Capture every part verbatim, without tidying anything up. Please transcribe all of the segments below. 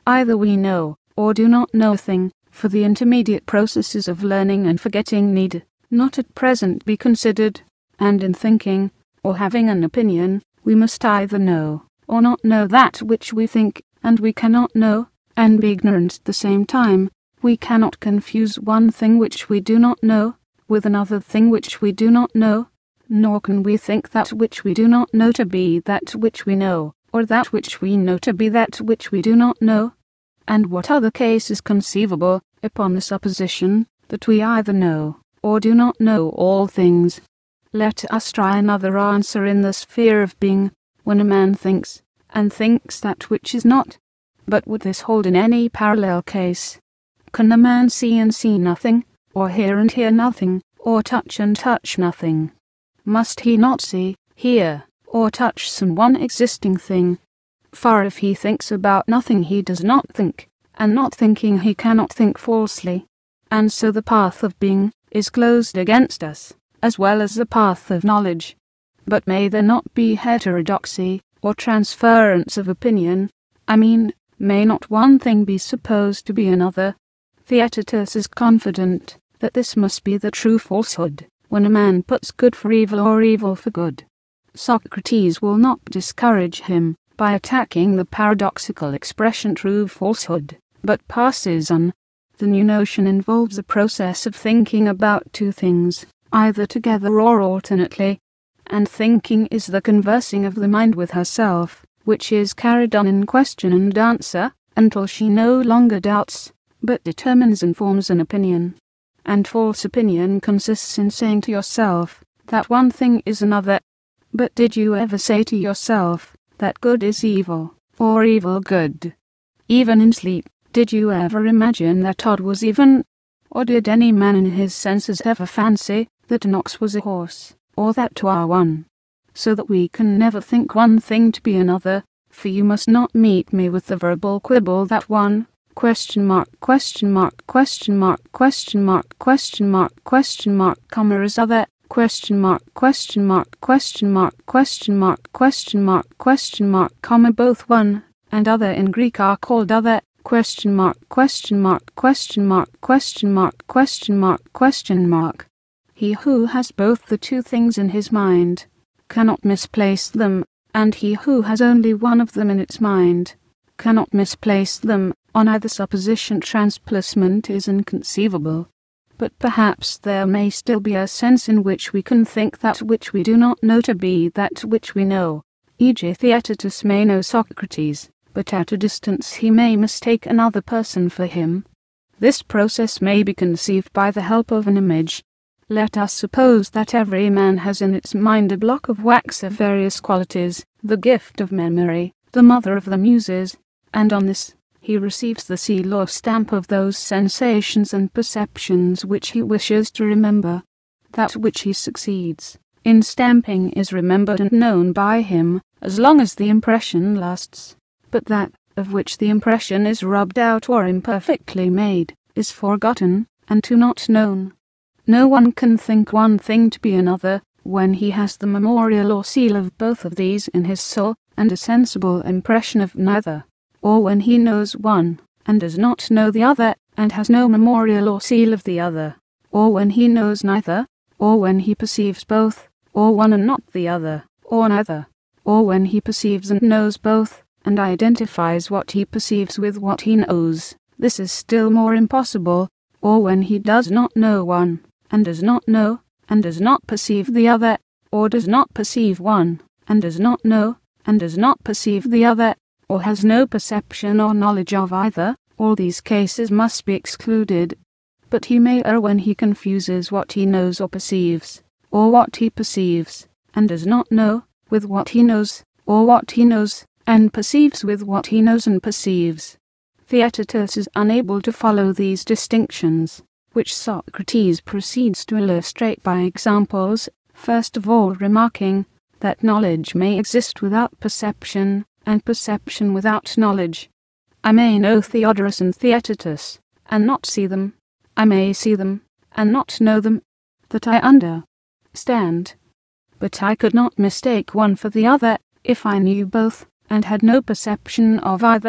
Either we know, or do not know a thing, for the intermediate processes of learning and forgetting need not at present be considered, and in thinking, or having an opinion, we must either know, or not know that which we think, and we cannot know, and be ignorant at the same time. We cannot confuse one thing which we do not know, with another thing which we do not know, nor can we think that which we do not know to be that which we know, or that which we know to be that which we do not know. And what other case is conceivable, upon the supposition that we either know, or do not know all things? Let us try another answer in the sphere of being. When a man thinks, and thinks that which is not, but would this hold in any parallel case? Can a man see and see nothing, or hear and hear nothing, or touch and touch nothing? Must he not see, hear, or touch some one existing thing? For if he thinks about nothing he does not think, and not thinking he cannot think falsely. And so the path of being is closed against us, as well as the path of knowledge. But may there not be heterodoxy, or transference of opinion? I mean, may not one thing be supposed to be another? Theaetetus is confident that this must be the true falsehood, when a man puts good for evil or evil for good. Socrates will not discourage him by attacking the paradoxical expression true falsehood, but passes on. The new notion involves a process of thinking about two things, either together or alternately, and thinking is the conversing of the mind with herself, which is carried on in question and answer, until she no longer doubts, but determines and forms an opinion. And false opinion consists in saying to yourself that one thing is another. But did you ever say to yourself that good is evil, or evil good? Even in sleep, did you ever imagine that odd was even? Or did any man in his senses ever fancy that an ox was a horse, or that two are one? So that we can never think one thing to be another, for you must not meet me with the verbal quibble that one, question mark, question mark, question mark, question mark, question mark, question mark, comma is other, question mark, question mark, question mark, question mark, question mark, question mark, comma both one and other in Greek are called other, question mark, question mark, question mark, question mark, question mark, question mark. He who has both the two things in his mind cannot misplace them, and he who has only one of them in its mind cannot misplace them. On either supposition transplacement is inconceivable. But perhaps there may still be a sense in which we can think that which we do not know to be that which we know. for example Theaetetus may know Socrates, but at a distance he may mistake another person for him. This process may be conceived by the help of an image. Let us suppose that every man has in its mind a block of wax of various qualities, the gift of memory, the mother of the muses, and on this he receives the seal or stamp of those sensations and perceptions which he wishes to remember. That which he succeeds in stamping is remembered and known by him, as long as the impression lasts, but that of which the impression is rubbed out or imperfectly made, is forgotten, and to not known. No one can think one thing to be another, when he has the memorial or seal of both of these in his soul, and a sensible impression of neither. Or when he knows one, and does not know the other, and has no memorial or seal of the other. Or when he knows neither, or when he perceives both, or one and not the other, or neither. Or when he perceives and knows both, and identifies what he perceives with what he knows. This is still more impossible. Or when he does not know one, and does not know, and does not perceive the other, or does not perceive one, and does not know, and does not perceive the other, or has no perception or knowledge of either. All these cases must be excluded. But he may err when he confuses what he knows or perceives, or what he perceives, and does not know, with what he knows, or what he knows, and perceives with what he knows and perceives. Theaetetus is unable to follow these distinctions, which Socrates proceeds to illustrate by examples, first of all remarking that knowledge may exist without perception, and perception without knowledge. I may know Theodorus and Theaetetus, and not see them. I may see them, and not know them. That I understand. But I could not mistake one for the other, if I knew both, and had no perception of either.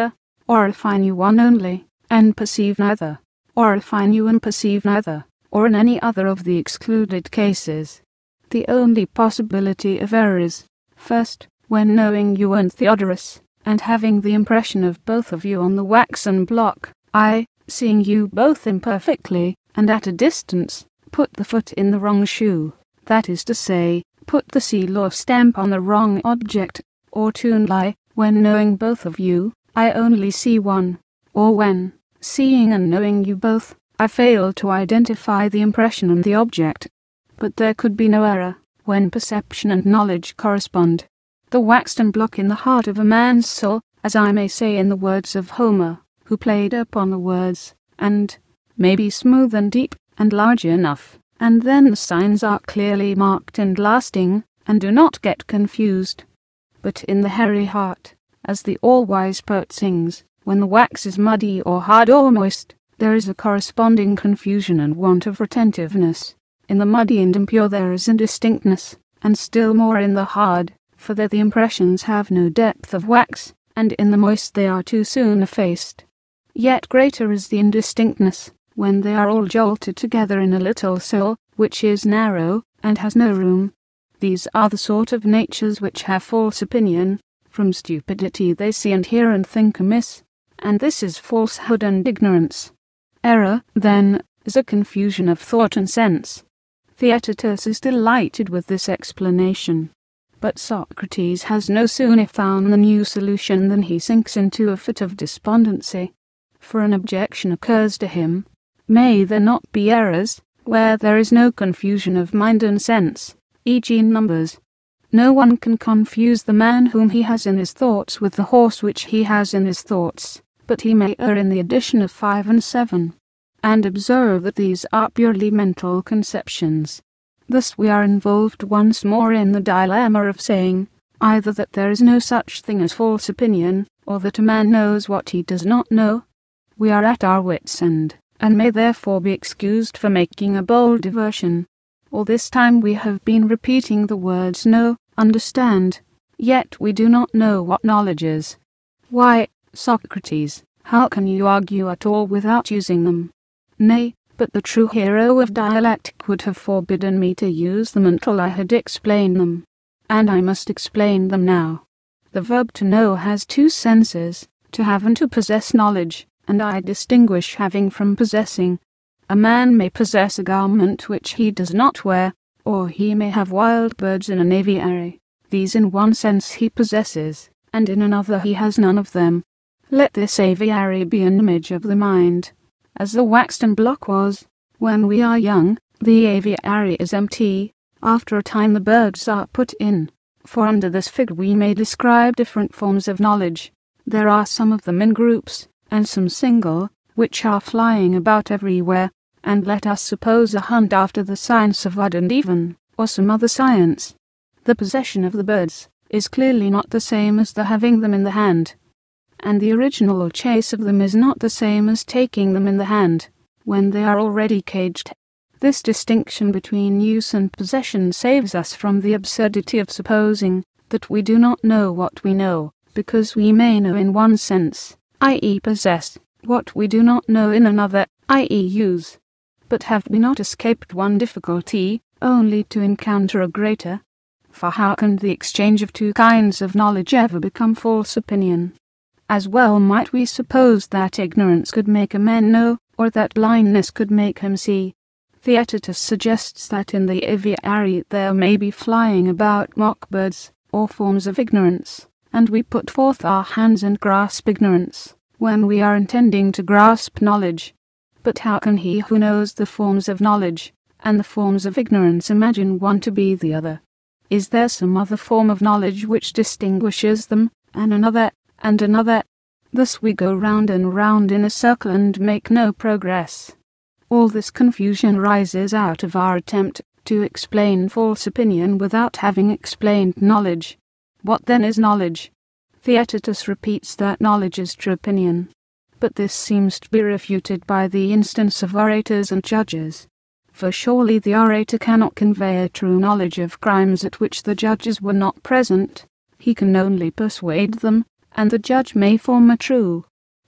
or if I knew one only, and perceive neither, or if I knew and perceive neither, or in any other of the excluded cases. The only possibility of error is, first, when knowing you and Theodorus, and having the impression of both of you on the waxen block, I, seeing you both imperfectly, and at a distance, put the foot in the wrong shoe, that is to say, put the seal or stamp on the wrong object, or to lie, when knowing both of you, I only see one, or when, seeing and knowing you both, I fail to identify the impression and the object. But there could be no error, when perception and knowledge correspond. The waxen block in the heart of a man's soul, as I may say in the words of Homer, who played upon the words, and may be smooth and deep, and large enough, and then the signs are clearly marked and lasting, and do not get confused. But in the hairy heart, as the all-wise poet sings, when the wax is muddy or hard or moist, there is a corresponding confusion and want of retentiveness. In the muddy and impure there is indistinctness, and still more in the hard, for there the impressions have no depth of wax, and in the moist they are too soon effaced. Yet greater is the indistinctness, when they are all jolted together in a little soul, which is narrow, and has no room. These are the sort of natures which have false opinion. From stupidity they see and hear and think amiss, and this is falsehood and ignorance. Error, then, is a confusion of thought and sense. Theaetetus is delighted with this explanation. But Socrates has no sooner found the new solution than he sinks into a fit of despondency. For an objection occurs to him: may there not be errors, where there is no confusion of mind and sense, for example in numbers? No one can confuse the man whom he has in his thoughts with the horse which he has in his thoughts, but he may err in the addition of five and seven. And observe that these are purely mental conceptions. Thus we are involved once more in the dilemma of saying, either that there is no such thing as false opinion, or that a man knows what he does not know. We are at our wits' end, and may therefore be excused for making a bold diversion. All this time we have been repeating the words know, understand, yet we do not know what knowledge is. Why, Socrates, how can you argue at all without using them? Nay, but the true hero of dialectic would have forbidden me to use them until I had explained them. And I must explain them now. The verb to know has two senses, to have and to possess knowledge, and I distinguish having from possessing. A man may possess a garment which he does not wear, or he may have wild birds in an aviary. These in one sense he possesses, and in another he has none of them. Let this aviary be an image of the mind. As the waxen block was, when we are young, the aviary is empty. After a time the birds are put in. For under this figure we may describe different forms of knowledge. There are some of them in groups, and some single, which are flying about everywhere, and let us suppose a hunt after the science of odd and even, or some other science. The possession of the birds is clearly not the same as the having them in the hand, and the original chase of them is not the same as taking them in the hand, when they are already caged. This distinction between use and possession saves us from the absurdity of supposing that we do not know what we know, because we may know in one sense, that is possess, what we do not know in another, that is use. But have we not escaped one difficulty, only to encounter a greater? For how can the exchange of two kinds of knowledge ever become false opinion? As well might we suppose that ignorance could make a man know, or that blindness could make him see. Theaetetus suggests that in the aviary there may be flying about mock-birds, or forms of ignorance, and we put forth our hands and grasp ignorance, when we are intending to grasp knowledge. But how can he who knows the forms of knowledge, and the forms of ignorance imagine one to be the other? Is there some other form of knowledge which distinguishes them, and another, and another? Thus we go round and round in a circle and make no progress. All this confusion rises out of our attempt to explain false opinion without having explained knowledge. What then is knowledge? Theaetetus repeats that knowledge is true opinion. But this seems to be refuted by the instance of orators and judges. For surely the orator cannot convey a true knowledge of crimes at which the judges were not present. He can only persuade them, and the judge may form a true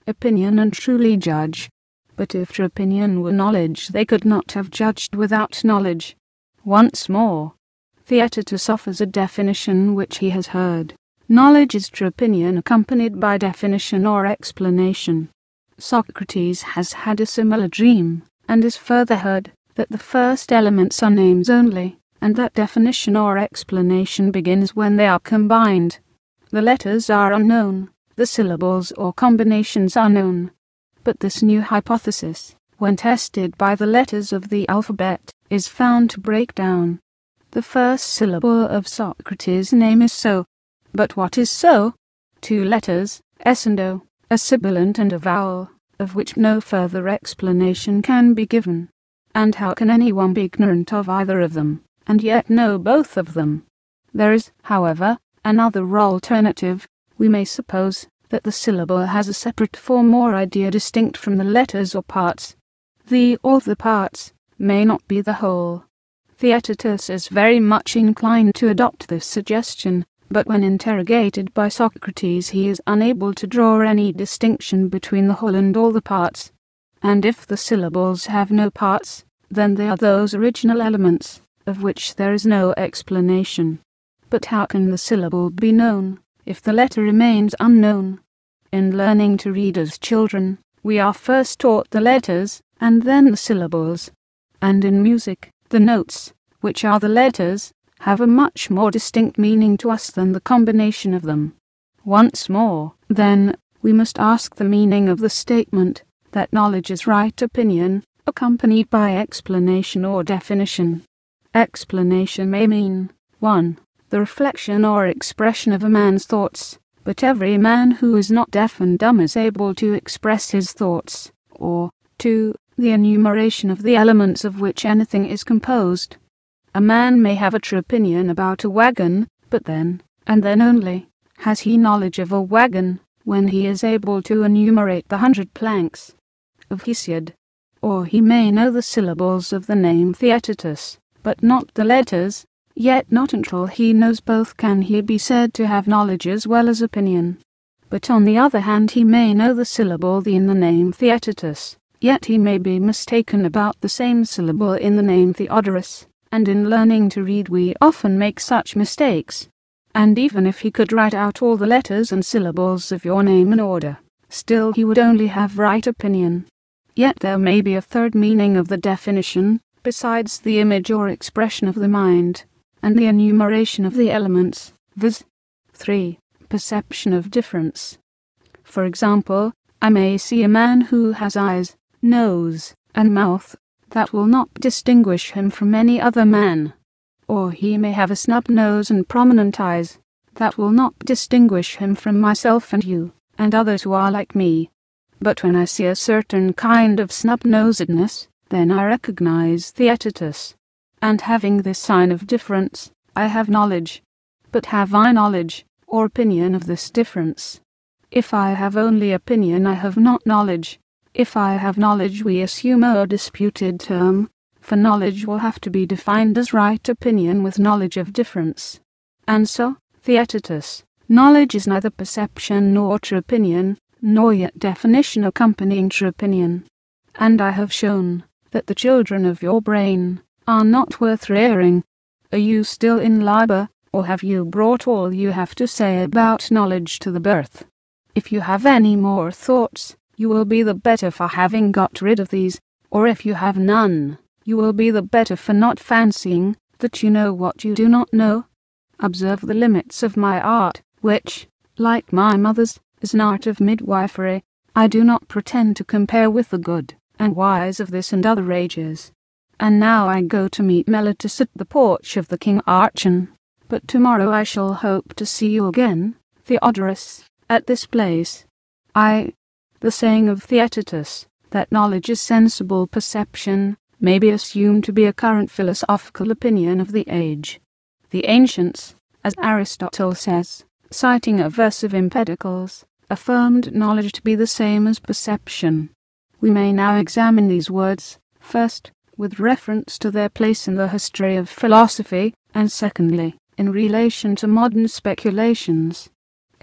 opinion and truly judge. But if true opinion were knowledge, they could not have judged without knowledge. Once more, Theaetetus offers a definition which he has heard. Knowledge is true opinion accompanied by definition or explanation. Socrates has had a similar dream, and has further heard that the first elements are names only, and that definition or explanation begins when they are combined. The letters are unknown, the syllables or combinations are known. But this new hypothesis, when tested by the letters of the alphabet, is found to break down. The first syllable of Socrates' name is So. But what is So? Two letters, S and O, a sibilant and a vowel, of which no further explanation can be given. And how can anyone be ignorant of either of them, and yet know both of them? There is, however, another alternative. We may suppose that the syllable has a separate form or idea distinct from the letters or parts. The or the parts may not be the whole. Theaetetus is very much inclined to adopt this suggestion, but when interrogated by Socrates he is unable to draw any distinction between the whole and all the parts. And if the syllables have no parts, then they are those original elements, of which there is no explanation. But how can the syllable be known, if the letter remains unknown? In learning to read as children, we are first taught the letters, and then the syllables. And in music, the notes, which are the letters, have a much more distinct meaning to us than the combination of them. Once more, then, we must ask the meaning of the statement that knowledge is right opinion, accompanied by explanation or definition. Explanation may mean, one. The reflection or expression of a man's thoughts, but every man who is not deaf and dumb is able to express his thoughts, or, two. The enumeration of the elements of which anything is composed. A man may have a true opinion about a wagon, but then, and then only, has he knowledge of a wagon, when he is able to enumerate the hundred planks of Hesiod. Or he may know the syllables of the name Theaetetus, but not the letters, yet not until he knows both can he be said to have knowledge as well as opinion. But on the other hand he may know the syllable in the name Theaetetus, yet he may be mistaken about the same syllable in the name Theodorus, and in learning to read we often make such mistakes. And even if he could write out all the letters and syllables of your name in order, still he would only have right opinion. Yet there may be a third meaning of the definition, besides the image or expression of the mind, and the enumeration of the elements, viz. three. Perception of difference. For example, I may see a man who has eyes, nose, and mouth, that will not distinguish him from any other man. Or he may have a snub nose and prominent eyes, that will not distinguish him from myself and you, and others who are like me. But when I see a certain kind of snub-nosedness, then I recognize Theaetetus. And having this sign of difference, I have knowledge. But have I knowledge, or opinion of this difference? If I have only opinion I have not knowledge. If I have knowledge we assume a disputed term, for knowledge will have to be defined as right opinion with knowledge of difference. And so, Theaetetus, knowledge is neither perception nor true opinion, nor yet definition accompanying true opinion. And I have shown that the children of your brain are not worth rearing. Are you still in labor, or have you brought all you have to say about knowledge to the birth? If you have any more thoughts, you will be the better for having got rid of these, or if you have none, you will be the better for not fancying that you know what you do not know. Observe the limits of my art, which, like my mother's, is an art of midwifery. I do not pretend to compare with the good and wise of this and other ages. And now I go to meet Meletus at the porch of the King Archon, but tomorrow I shall hope to see you again, Theodorus, at this place. I... The saying of Theaetetus, that knowledge is sensible perception, may be assumed to be a current philosophical opinion of the age. The ancients, as Aristotle says, citing a verse of Empedocles, affirmed knowledge to be the same as perception. We may now examine these words, first, with reference to their place in the history of philosophy, and secondly, in relation to modern speculations. A.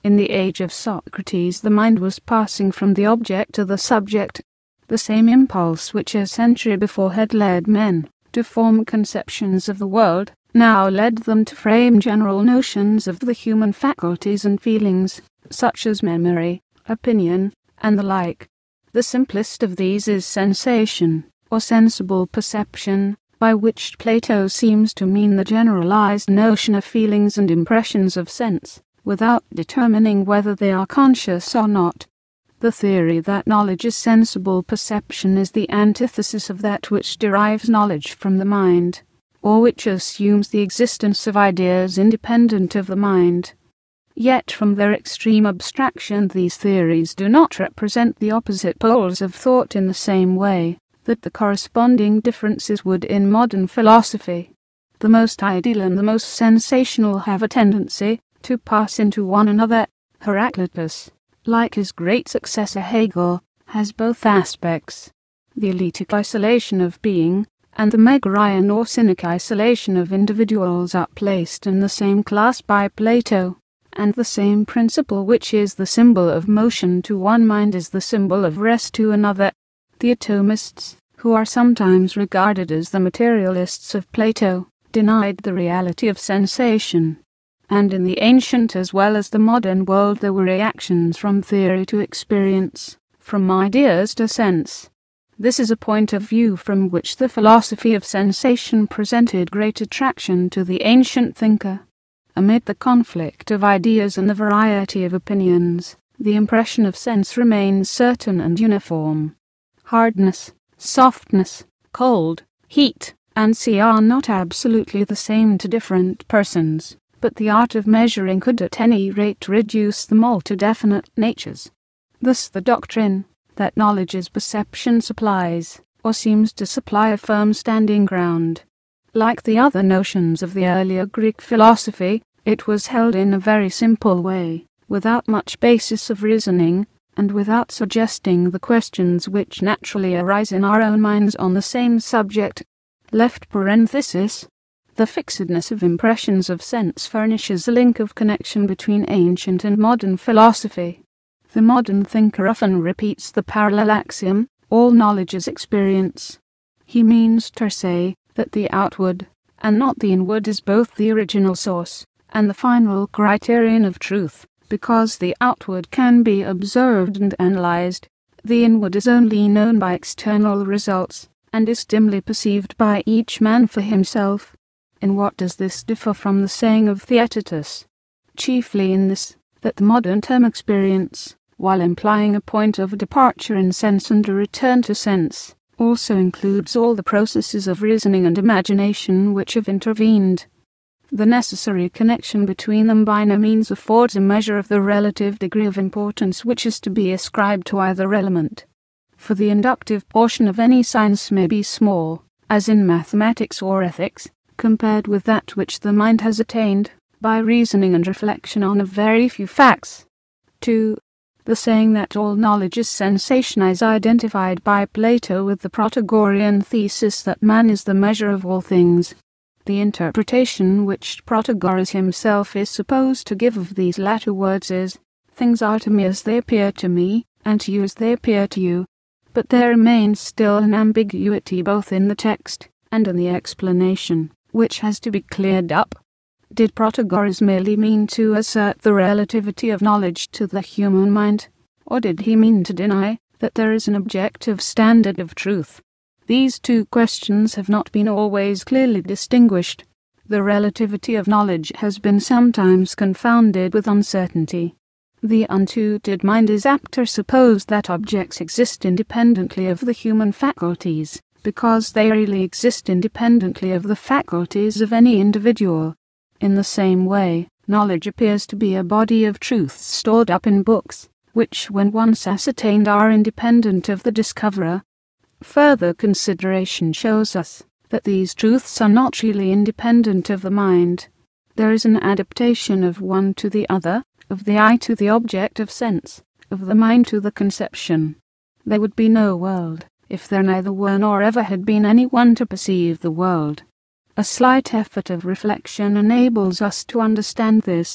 In the age of Socrates, the mind was passing from the object to the subject. The same impulse which a century before had led men to form conceptions of the world, now led them to frame general notions of the human faculties and feelings, such as memory, opinion, and the like. The simplest of these is sensation, or sensible perception, by which Plato seems to mean the generalized notion of feelings and impressions of sense, without determining whether they are conscious or not. The theory that knowledge is sensible perception is the antithesis of that which derives knowledge from the mind, or which assumes the existence of ideas independent of the mind. Yet from their extreme abstraction these theories do not represent the opposite poles of thought in the same way that the corresponding differences would in modern philosophy. The most ideal and the most sensational have a tendency to pass into one another. Heraclitus, like his great successor Hegel, has both aspects. The eleatic isolation of being and the Megarian or cynic isolation of individuals are placed in the same class by Plato, and the same principle which is the symbol of motion to one mind is the symbol of rest to another. The atomists, who are sometimes regarded as the materialists of Plato, denied the reality of sensation. And in the ancient as well as the modern world there were reactions from theory to experience, from ideas to sense. This is a point of view from which the philosophy of sensation presented great attraction to the ancient thinker. Amid the conflict of ideas and the variety of opinions, the impression of sense remains certain and uniform. Hardness, softness, cold, heat, and sea are not absolutely the same to different persons, but the art of measuring could at any rate reduce them all to definite natures. Thus the doctrine that knowledge is perception supplies, or seems to supply, a firm standing ground. Like the other notions of the earlier Greek philosophy, it was held in a very simple way, without much basis of reasoning, and without suggesting the questions which naturally arise in our own minds on the same subject. Left parenthesis. The fixedness of impressions of sense furnishes a link of connection between ancient and modern philosophy. The modern thinker often repeats the parallel axiom, all knowledge is experience. He means to say that the outward, and not the inward, is both the original source and the final criterion of truth. Because the outward can be observed and analyzed, the inward is only known by external results, and is dimly perceived by each man for himself. In what does this differ from the saying of Theaetetus? Chiefly in this, that the modern term experience, while implying a point of departure in sense and a return to sense, also includes all the processes of reasoning and imagination which have intervened. The necessary connection between them by no means affords a measure of the relative degree of importance which is to be ascribed to either element. For the inductive portion of any science may be small, as in mathematics or ethics, compared with that which the mind has attained, by reasoning and reflection on a very few facts. two. The saying that all knowledge is sensation is identified by Plato with the Protagorean thesis that man is the measure of all things. The interpretation which Protagoras himself is supposed to give of these latter words is, "Things are to me as they appear to me, and to you as they appear to you." But there remains still an ambiguity both in the text and in the explanation, which has to be cleared up. Did Protagoras merely mean to assert the relativity of knowledge to the human mind, or did he mean to deny that there is an objective standard of truth? These two questions have not been always clearly distinguished. The relativity of knowledge has been sometimes confounded with uncertainty. The untutored mind is apt to suppose that objects exist independently of the human faculties, because they really exist independently of the faculties of any individual. In the same way, knowledge appears to be a body of truths stored up in books, which when once ascertained are independent of the discoverer. Further consideration shows us that these truths are not really independent of the mind. There is an adaptation of one to the other, of the eye to the object of sense, of the mind to the conception. There would be no world if there neither were nor ever had been any one to perceive the world. A slight effort of reflection enables us to understand this.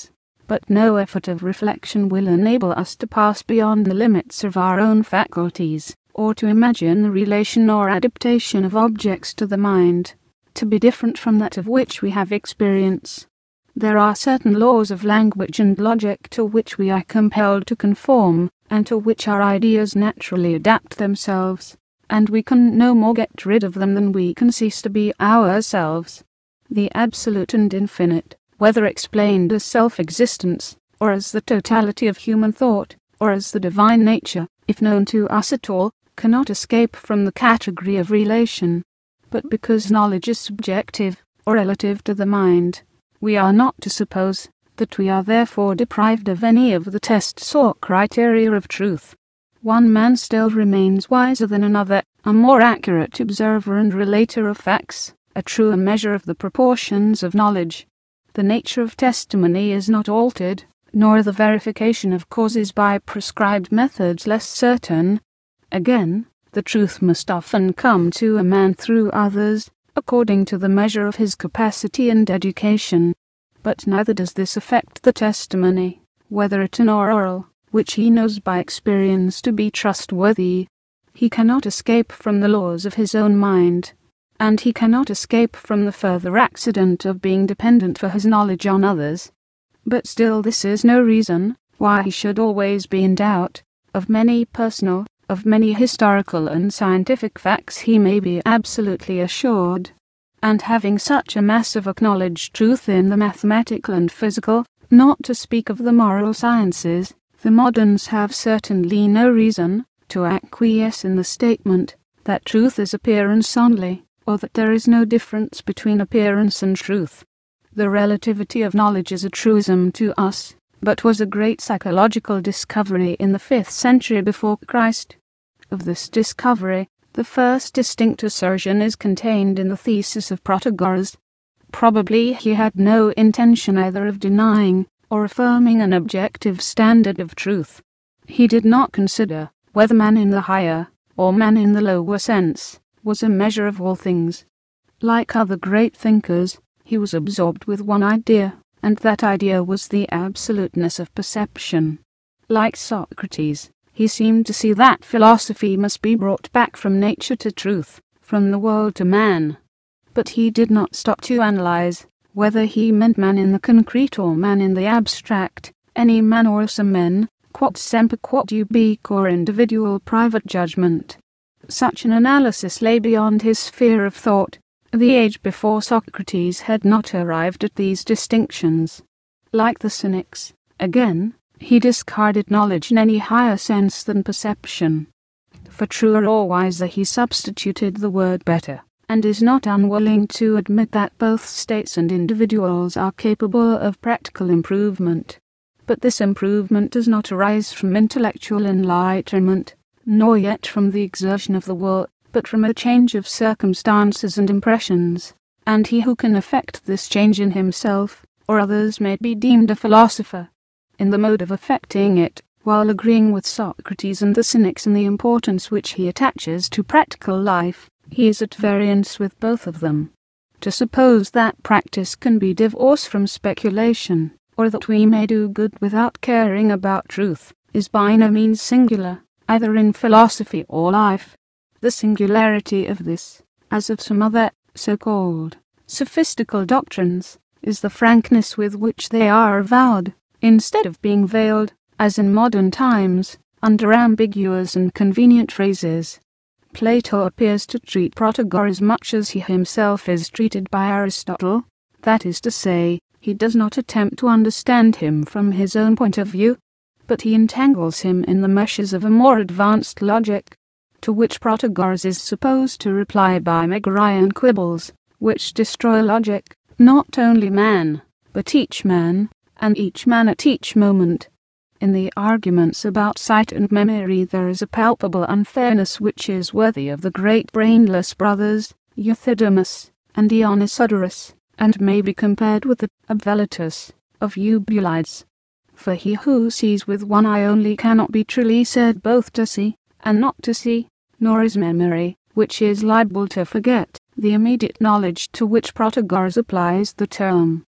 but no effort of reflection will enable us to pass beyond the limits of our own faculties, or to imagine the relation or adaptation of objects to the mind, to be different from that of which we have experience. There are certain laws of language and logic to which we are compelled to conform, and to which our ideas naturally adapt themselves, and we can no more get rid of them than we can cease to be ourselves. The absolute and infinite, whether explained as self-existence, or as the totality of human thought, or as the divine nature, if known to us at all, cannot escape from the category of relation. But because knowledge is subjective, or relative to the mind, we are not to suppose that we are therefore deprived of any of the tests or criteria of truth. One man still remains wiser than another, a more accurate observer and relater of facts, a truer measure of the proportions of knowledge. The nature of testimony is not altered, nor the verification of causes by prescribed methods less certain. Again, the truth must often come to a man through others, according to the measure of his capacity and education. But neither does this affect the testimony, whether written or oral, which he knows by experience to be trustworthy. He cannot escape from the laws of his own mind, and he cannot escape from the further accident of being dependent for his knowledge on others. But still this is no reason why he should always be in doubt. Of many personal, of many historical and scientific facts he may be absolutely assured. And having such a mass of acknowledged truth in the mathematical and physical, not to speak of the moral sciences, the moderns have certainly no reason to acquiesce in the statement that truth is appearance only, or that there is no difference between appearance and truth. The relativity of knowledge is a truism to us, but was a great psychological discovery in the fifth century before Christ. Of this discovery, the first distinct assertion is contained in the thesis of Protagoras. Probably he had no intention either of denying or affirming an objective standard of truth. He did not consider whether man in the higher or man in the lower sense was a measure of all things. Like other great thinkers, he was absorbed with one idea, and that idea was the absoluteness of perception. Like Socrates, he seemed to see that philosophy must be brought back from nature to truth, from the world to man. But he did not stop to analyze whether he meant man in the concrete or man in the abstract, any man or some men, quod semper quod ubique or individual private judgment. Such an analysis lay beyond his sphere of thought. The age before Socrates had not arrived at these distinctions. Like the Cynics, again, he discarded knowledge in any higher sense than perception. For truer or wiser he substituted the word better, and is not unwilling to admit that both states and individuals are capable of practical improvement. But this improvement does not arise from intellectual enlightenment, nor yet from the exertion of the will, but from a change of circumstances and impressions, and he who can effect this change in himself or others may be deemed a philosopher. In the mode of effecting it, while agreeing with Socrates and the Cynics in the importance which he attaches to practical life, he is at variance with both of them. To suppose that practice can be divorced from speculation, or that we may do good without caring about truth, is by no means singular, either in philosophy or life. The singularity of this, as of some other, so-called, sophistical doctrines, is the frankness with which they are avowed, instead of being veiled, as in modern times, under ambiguous and convenient phrases. Plato appears to treat Protagoras much as he himself is treated by Aristotle, that is to say, he does not attempt to understand him from his own point of view, but he entangles him in the meshes of a more advanced logic, to which Protagoras is supposed to reply by Megarian quibbles, which destroy logic, not only man, but each man, and each man at each moment. In the arguments about sight and memory there is a palpable unfairness which is worthy of the great brainless brothers, Euthydemus and Dionysodorus, and may be compared with the Abvelatus of Eubulides. For he who sees with one eye only cannot be truly said both to see and not to see, nor is memory, which is liable to forget, the immediate knowledge to which Protagoras applies the term.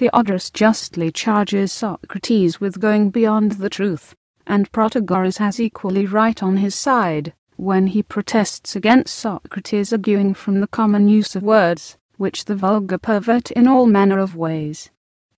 Theodorus justly charges Socrates with going beyond the truth, and Protagoras has equally right on his side, when he protests against Socrates arguing from the common use of words, which the vulgar pervert in all manner of ways.